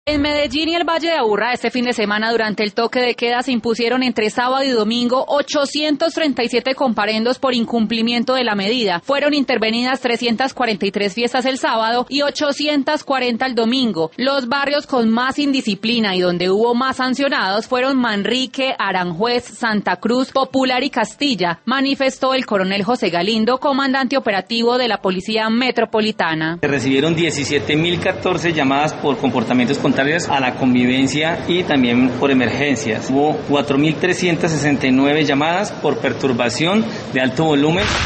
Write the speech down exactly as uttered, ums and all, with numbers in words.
En Medellín y el Valle de Aburrá este fin de semana durante el toque de queda se impusieron entre sábado y domingo ochocientos treinta y siete comparendos por incumplimiento de la medida. Fueron intervenidas trescientas cuarenta y tres fiestas el sábado y ochocientas cuarenta el domingo. Los barrios con más indisciplina y donde hubo más sancionados fueron Manrique, Aranjuez, Santa Cruz, Popular y Castilla, manifestó el coronel José Galindo, comandante operativo de la Policía Metropolitana. Se recibieron diecisiete mil catorce llamadas por comportamientos contrarios a la convivencia y también por emergencias. Hubo cuatro mil trescientas sesenta y nueve llamadas por perturbación de alto volumen.